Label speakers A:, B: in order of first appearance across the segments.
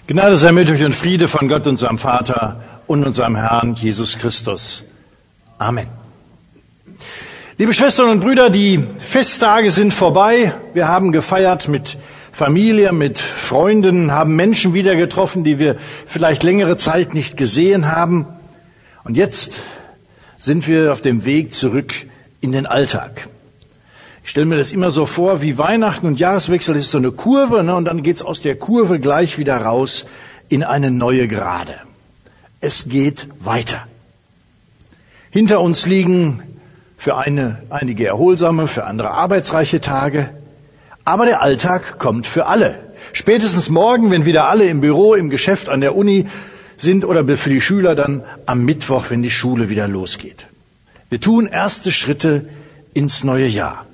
A: Gnade sei mit euch und Friede von Gott, unserem Vater und unserem Herrn Jesus Christus. Amen. Liebe Schwestern und Brüder, die Festtage sind vorbei. Wir haben gefeiert mit Familie, mit Freunden, haben Menschen wieder getroffen, die wir vielleicht längere Zeit nicht gesehen haben. Und jetzt sind wir auf dem Weg zurück in den Alltag. Ich stelle mir das immer so vor, wie Weihnachten und Jahreswechsel ist so eine Kurve, und dann geht's aus der Kurve gleich wieder raus in eine neue Gerade. Es geht weiter. Hinter uns liegen für einige erholsame, für andere arbeitsreiche Tage. Aber der Alltag kommt für alle. Spätestens morgen, wenn wieder alle im Büro, im Geschäft, an der Uni sind, oder für die Schüler dann am Mittwoch, wenn die Schule wieder losgeht. Wir tun erste Schritte ins neue Jahr.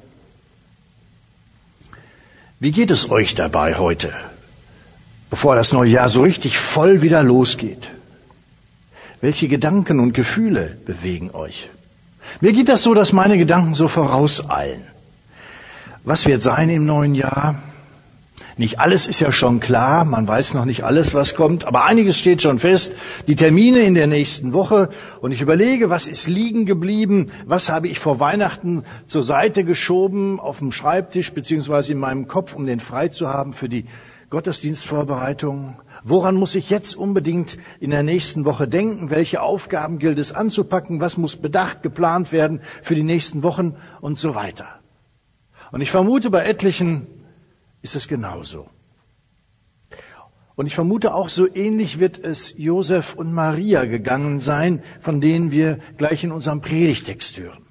A: Wie geht es euch dabei heute, bevor das neue Jahr so richtig voll wieder losgeht? Welche Gedanken und Gefühle bewegen euch? Mir geht das so, dass meine Gedanken so vorauseilen. Was wird sein im neuen Jahr? Nicht alles ist ja schon klar, man weiß noch nicht alles, was kommt, aber einiges steht schon fest. Die Termine in der nächsten Woche, und ich überlege, was ist liegen geblieben, was habe ich vor Weihnachten zur Seite geschoben auf dem Schreibtisch beziehungsweise in meinem Kopf, um den frei zu haben für die Gottesdienstvorbereitung. Woran muss ich jetzt unbedingt in der nächsten Woche denken? Welche Aufgaben gilt es anzupacken? Was muss bedacht, geplant werden für die nächsten Wochen und so weiter? Und ich vermute, bei etlichen ist es genauso. Und ich vermute auch, so ähnlich wird es Josef und Maria gegangen sein, von denen wir gleich in unserem Predigtext hören.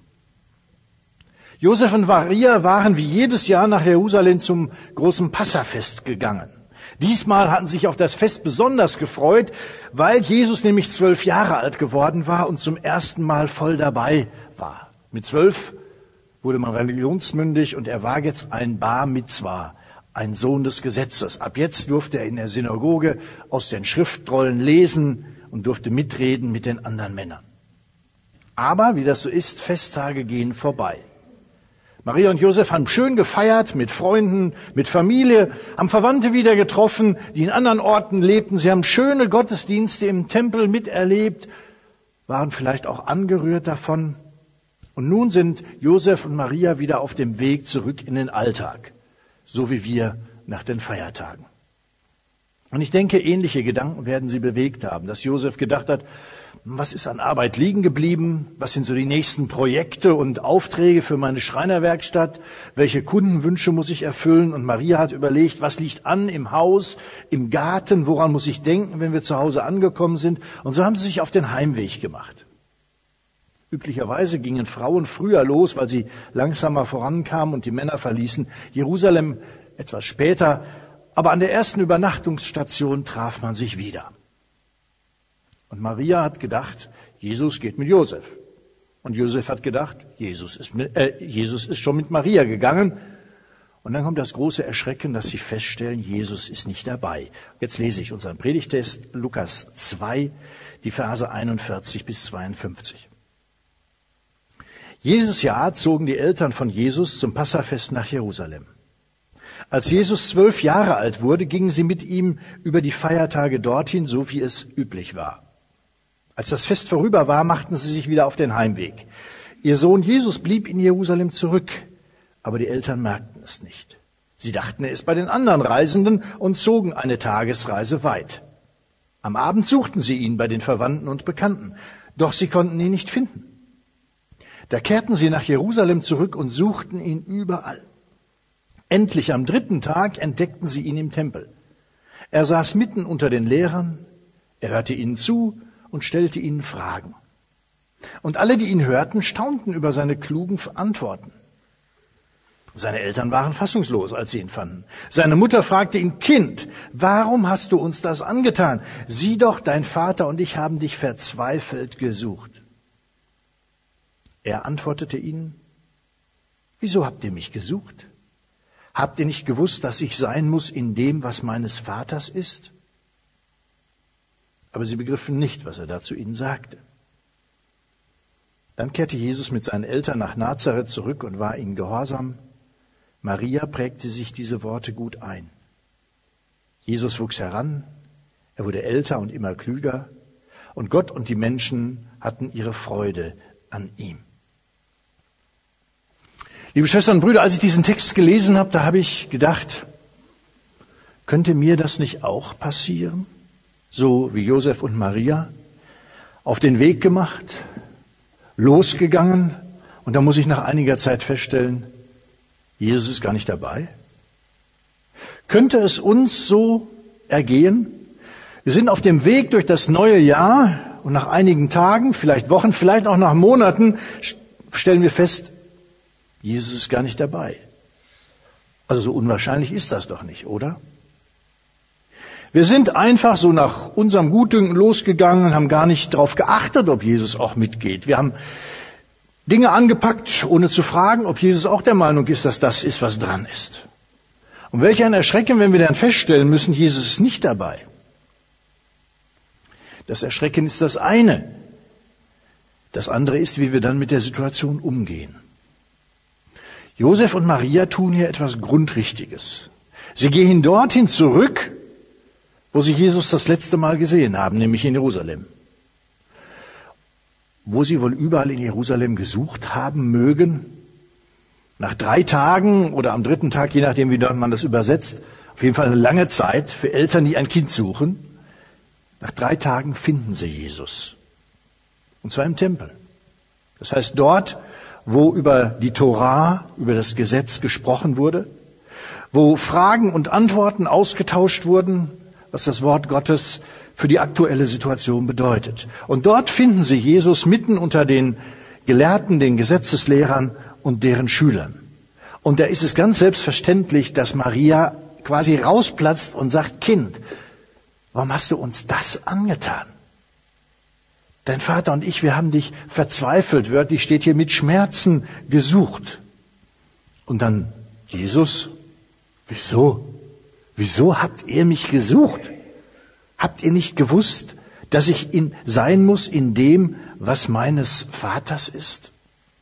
A: Josef und Maria waren wie jedes Jahr nach Jerusalem zum großen Passafest gegangen. Diesmal hatten sie sich auf das Fest besonders gefreut, weil Jesus nämlich 12 Jahre alt geworden war und zum ersten Mal voll dabei war. Mit 12 wurde man religionsmündig und er war jetzt ein Bar Mitzwa, ein Sohn des Gesetzes. Ab jetzt durfte er in der Synagoge aus den Schriftrollen lesen und durfte mitreden mit den anderen Männern. Aber, wie das so ist, Festtage gehen vorbei. Maria und Josef haben schön gefeiert mit Freunden, mit Familie, haben Verwandte wieder getroffen, die in anderen Orten lebten. Sie haben schöne Gottesdienste im Tempel miterlebt, waren vielleicht auch angerührt davon. Und nun sind Josef und Maria wieder auf dem Weg zurück in den Alltag, so wie wir nach den Feiertagen. Und ich denke, ähnliche Gedanken werden sie bewegt haben, dass Josef gedacht hat, was ist an Arbeit liegen geblieben? Was sind so die nächsten Projekte und Aufträge für meine Schreinerwerkstatt? Welche Kundenwünsche muss ich erfüllen? Und Maria hat überlegt, was liegt an im Haus, im Garten? Woran muss ich denken, wenn wir zu Hause angekommen sind? Und so haben sie sich auf den Heimweg gemacht. Üblicherweise gingen Frauen früher los, weil sie langsamer vorankamen, und die Männer verließen Jerusalem etwas später. Aber an der ersten Übernachtungsstation traf man sich wieder. Und Maria hat gedacht, Jesus geht mit Josef. Und Josef hat gedacht, Jesus ist schon mit Maria gegangen. Und dann kommt das große Erschrecken, dass sie feststellen, Jesus ist nicht dabei. Jetzt lese ich unseren Predigtext, Lukas 2, die Verse 41 bis 52. Jedes Jahr zogen die Eltern von Jesus zum Passafest nach Jerusalem. Als Jesus 12 Jahre alt wurde, gingen sie mit ihm über die Feiertage dorthin, so wie es üblich war. Als das Fest vorüber war, machten sie sich wieder auf den Heimweg. Ihr Sohn Jesus blieb in Jerusalem zurück, aber die Eltern merkten es nicht. Sie dachten, er ist bei den anderen Reisenden und zogen eine Tagesreise weit. Am Abend suchten sie ihn bei den Verwandten und Bekannten, doch sie konnten ihn nicht finden. Da kehrten sie nach Jerusalem zurück und suchten ihn überall. Endlich am 3. Tag entdeckten sie ihn im Tempel. Er saß mitten unter den Lehrern, er hörte ihnen zu und stellte ihnen Fragen. Und alle, die ihn hörten, staunten über seine klugen Antworten. Seine Eltern waren fassungslos, als sie ihn fanden. Seine Mutter fragte ihn, Kind, warum hast du uns das angetan? Sieh doch, dein Vater und ich haben dich verzweifelt gesucht. Er antwortete ihnen, wieso habt ihr mich gesucht? Habt ihr nicht gewusst, dass ich sein muss in dem, was meines Vaters ist? Aber sie begriffen nicht, was er da zu ihnen sagte. Dann kehrte Jesus mit seinen Eltern nach Nazareth zurück und war ihnen gehorsam. Maria prägte sich diese Worte gut ein. Jesus wuchs heran, Er wurde älter und immer klüger. Und Gott und die Menschen hatten ihre Freude an ihm. Liebe Schwestern und Brüder, als ich diesen Text gelesen habe, da habe ich gedacht, könnte mir das nicht auch passieren? So wie Josef und Maria, auf den Weg gemacht, losgegangen, und da muss ich nach einiger Zeit feststellen, Jesus ist gar nicht dabei. Könnte es uns so ergehen? Wir sind auf dem Weg durch das neue Jahr und nach einigen Tagen, vielleicht Wochen, vielleicht auch nach Monaten stellen wir fest, Jesus ist gar nicht dabei. Also so unwahrscheinlich ist das doch nicht, oder? Wir sind einfach so nach unserem Gutdünken losgegangen und haben gar nicht darauf geachtet, ob Jesus auch mitgeht. Wir haben Dinge angepackt, ohne zu fragen, ob Jesus auch der Meinung ist, dass das ist, was dran ist. Und welch ein Erschrecken, wenn wir dann feststellen müssen, Jesus ist nicht dabei. Das Erschrecken ist das eine. Das andere ist, wie wir dann mit der Situation umgehen. Josef und Maria tun hier etwas Grundrichtiges. Sie gehen dorthin zurück, wo sie Jesus das letzte Mal gesehen haben, nämlich in Jerusalem. Wo sie wohl überall in Jerusalem gesucht haben mögen, nach 3 Tagen oder am 3. Tag, je nachdem, wie man das übersetzt, auf jeden Fall eine lange Zeit für Eltern, die ein Kind suchen. Nach 3 Tagen finden sie Jesus. Und zwar im Tempel. Das heißt dort, wo über die Tora, über das Gesetz gesprochen wurde, wo Fragen und Antworten ausgetauscht wurden, was das Wort Gottes für die aktuelle Situation bedeutet. Und dort finden sie Jesus mitten unter den Gelehrten, den Gesetzeslehrern und deren Schülern. Und da ist es ganz selbstverständlich, dass Maria quasi rausplatzt und sagt, Kind, warum hast du uns das angetan? Dein Vater und ich, wir haben dich verzweifelt, wörtlich steht hier, mit Schmerzen gesucht. Und dann Jesus, wieso? Wieso habt ihr mich gesucht? Habt ihr nicht gewusst, dass ich sein muss in dem, was meines Vaters ist?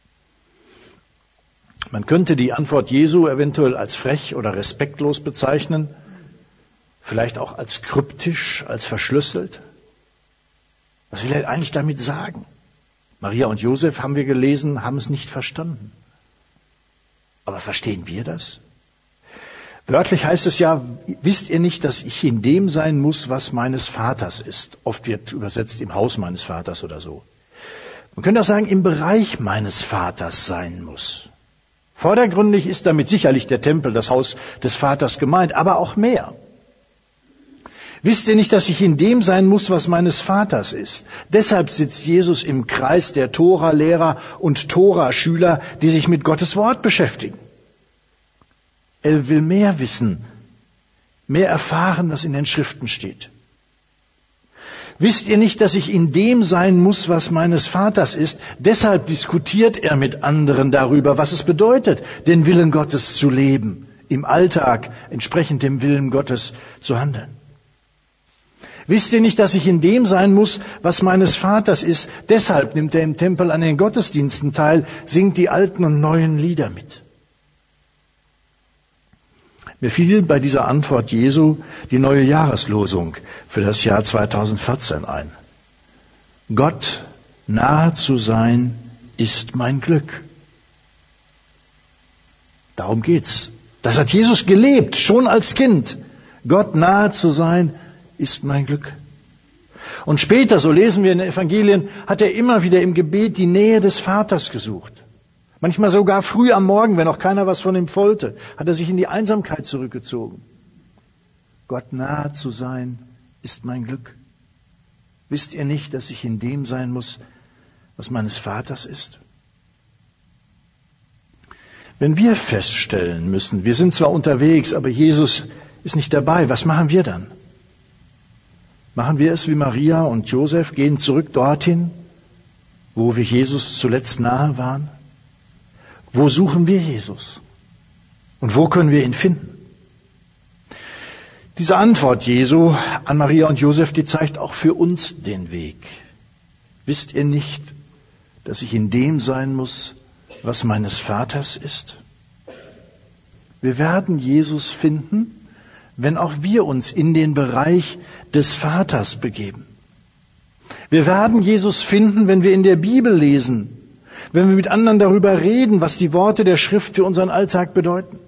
A: Man könnte die Antwort Jesu eventuell als frech oder respektlos bezeichnen, vielleicht auch als kryptisch, als verschlüsselt. Was will er eigentlich damit sagen? Maria und Josef, haben wir gelesen, haben es nicht verstanden. Aber verstehen wir das? Wörtlich heißt es ja, wisst ihr nicht, dass ich in dem sein muss, was meines Vaters ist? Oft wird übersetzt im Haus meines Vaters oder so. Man könnte auch sagen, im Bereich meines Vaters sein muss. Vordergründig ist damit sicherlich der Tempel, das Haus des Vaters gemeint, aber auch mehr. Wisst ihr nicht, dass ich in dem sein muss, was meines Vaters ist? Deshalb sitzt Jesus im Kreis der Tora-Lehrer und Tora-Schüler, die sich mit Gottes Wort beschäftigen. Er will mehr wissen, mehr erfahren, was in den Schriften steht. Wisst ihr nicht, dass ich in dem sein muss, was meines Vaters ist? Deshalb diskutiert er mit anderen darüber, was es bedeutet, den Willen Gottes zu leben, im Alltag entsprechend dem Willen Gottes zu handeln. Wisst ihr nicht, dass ich in dem sein muss, was meines Vaters ist? Deshalb nimmt er im Tempel an den Gottesdiensten teil, singt die alten und neuen Lieder mit. Mir fiel bei dieser Antwort Jesu die neue Jahreslosung für das Jahr 2014 ein. Gott nahe zu sein ist mein Glück. Darum geht's. Das hat Jesus gelebt, schon als Kind. Gott nahe zu sein ist mein Glück. Und später, so lesen wir in den Evangelien, hat er immer wieder im Gebet die Nähe des Vaters gesucht. Manchmal sogar früh am Morgen, wenn noch keiner was von ihm wollte, hat er sich in die Einsamkeit zurückgezogen. Gott nahe zu sein, ist mein Glück. Wisst ihr nicht, dass ich in dem sein muss, was meines Vaters ist? Wenn wir feststellen müssen, wir sind zwar unterwegs, aber Jesus ist nicht dabei, was machen wir dann? Machen wir es wie Maria und Josef, gehen zurück dorthin, wo wir Jesus zuletzt nahe waren? Wo suchen wir Jesus? Und wo können wir ihn finden? Diese Antwort Jesu an Maria und Josef, die zeigt auch für uns den Weg. Wisst ihr nicht, dass ich in dem sein muss, was meines Vaters ist? Wir werden Jesus finden, wenn auch wir uns in den Bereich des Vaters begeben. Wir werden Jesus finden, wenn wir in der Bibel lesen, wenn wir mit anderen darüber reden, was die Worte der Schrift für unseren Alltag bedeuten.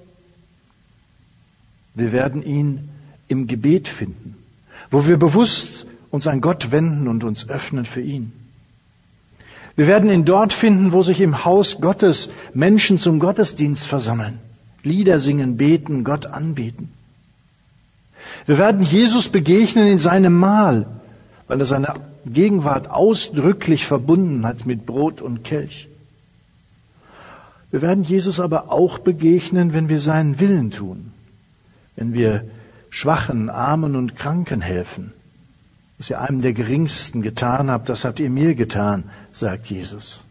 A: Wir werden ihn im Gebet finden, wo wir bewusst uns an Gott wenden und uns öffnen für ihn. Wir werden ihn dort finden, wo sich im Haus Gottes Menschen zum Gottesdienst versammeln, Lieder singen, beten, Gott anbeten. Wir werden Jesus begegnen in seinem Mahl, weil er seine Gegenwart ausdrücklich verbunden hat mit Brot und Kelch. Wir werden Jesus aber auch begegnen, wenn wir seinen Willen tun, wenn wir Schwachen, Armen und Kranken helfen. Was ihr einem der Geringsten getan habt, das habt ihr mir getan, sagt Jesus.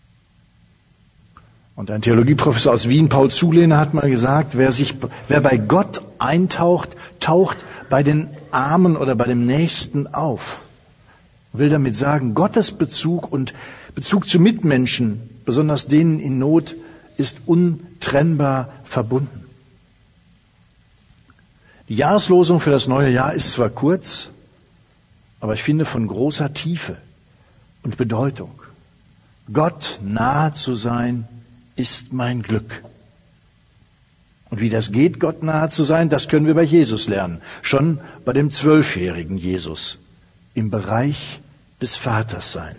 A: Und ein Theologieprofessor aus Wien, Paul Zulehner, hat mal gesagt, wer bei Gott eintaucht, taucht bei den Armen oder bei dem Nächsten auf. Will damit sagen, Gottes Bezug und Bezug zu Mitmenschen, besonders denen in Not, ist untrennbar verbunden. Die Jahreslosung für das neue Jahr ist zwar kurz, aber ich finde von großer Tiefe und Bedeutung. Gott nahe zu sein, ist mein Glück. Und wie das geht, Gott nahe zu sein, das können wir bei Jesus lernen. Schon bei dem 12-jährigen Jesus im Bereich des Vaters sein.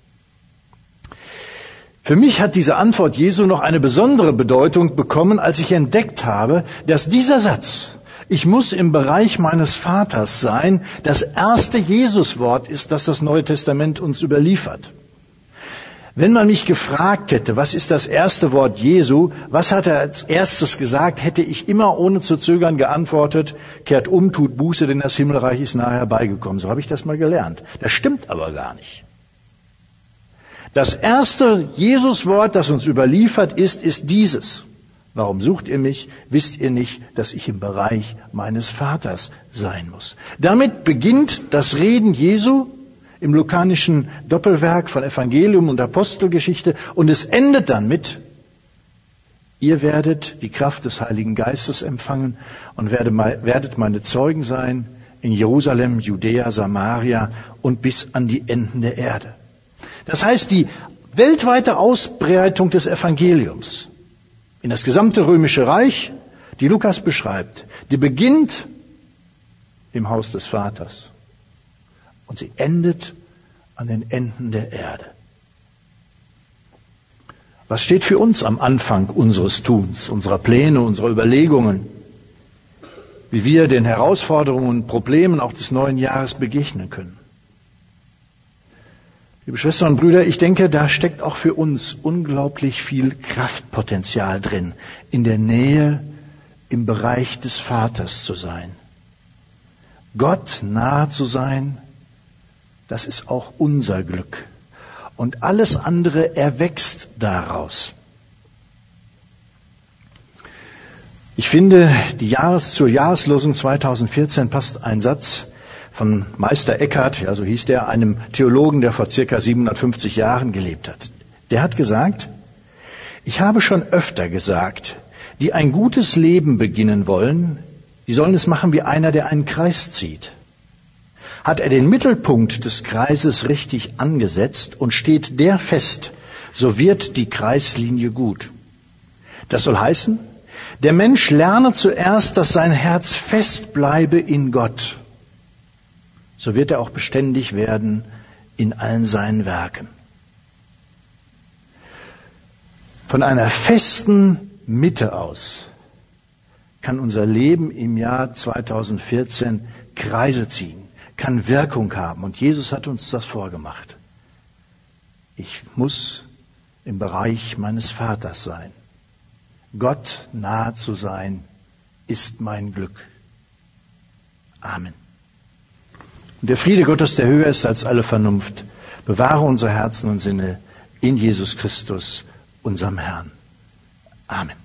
A: Für mich hat diese Antwort Jesu noch eine besondere Bedeutung bekommen, als ich entdeckt habe, dass dieser Satz, ich muss im Bereich meines Vaters sein, das erste Jesuswort ist, das das Neue Testament uns überliefert. Wenn man mich gefragt hätte, was ist das erste Wort Jesu, was hat er als erstes gesagt, hätte ich immer ohne zu zögern geantwortet, kehrt um, tut Buße, denn das Himmelreich ist nahe herbeigekommen. So habe ich das mal gelernt. Das stimmt aber gar nicht. Das erste Jesuswort, das uns überliefert ist dieses. Warum sucht ihr mich? Wisst ihr nicht, dass ich im Bereich meines Vaters sein muss? Damit beginnt das Reden Jesu im lukanischen Doppelwerk von Evangelium und Apostelgeschichte und es endet dann mit, ihr werdet die Kraft des Heiligen Geistes empfangen und werdet meine Zeugen sein in Jerusalem, Judäa, Samaria und bis an die Enden der Erde. Das heißt, die weltweite Ausbreitung des Evangeliums in das gesamte Römische Reich, die Lukas beschreibt, die beginnt im Haus des Vaters und sie endet an den Enden der Erde. Was steht für uns am Anfang unseres Tuns, unserer Pläne, unserer Überlegungen, wie wir den Herausforderungen und Problemen auch des neuen Jahres begegnen können? Liebe Schwestern und Brüder, ich denke, da steckt auch für uns unglaublich viel Kraftpotenzial drin, in der Nähe, im Bereich des Vaters zu sein. Gott nahe zu sein, das ist auch unser Glück. Und alles andere erwächst daraus. Ich finde, zur Jahreslosung 2014 passt ein Satz von Meister Eckhart, ja, so hieß der, einem Theologen, der vor circa 750 Jahren gelebt hat. Der hat gesagt, ich habe schon öfter gesagt, die ein gutes Leben beginnen wollen, die sollen es machen wie einer, der einen Kreis zieht. Hat er den Mittelpunkt des Kreises richtig angesetzt und steht der fest, so wird die Kreislinie gut. Das soll heißen, der Mensch lerne zuerst, dass sein Herz fest bleibe in Gott. So wird er auch beständig werden in allen seinen Werken. Von einer festen Mitte aus kann unser Leben im Jahr 2014 Kreise ziehen, kann Wirkung haben. Und Jesus hat uns das vorgemacht. Ich muss im Bereich meines Vaters sein. Gott nahe zu sein, ist mein Glück. Amen. Und der Friede Gottes, der höher ist als alle Vernunft, bewahre unsere Herzen und Sinne in Jesus Christus, unserem Herrn. Amen.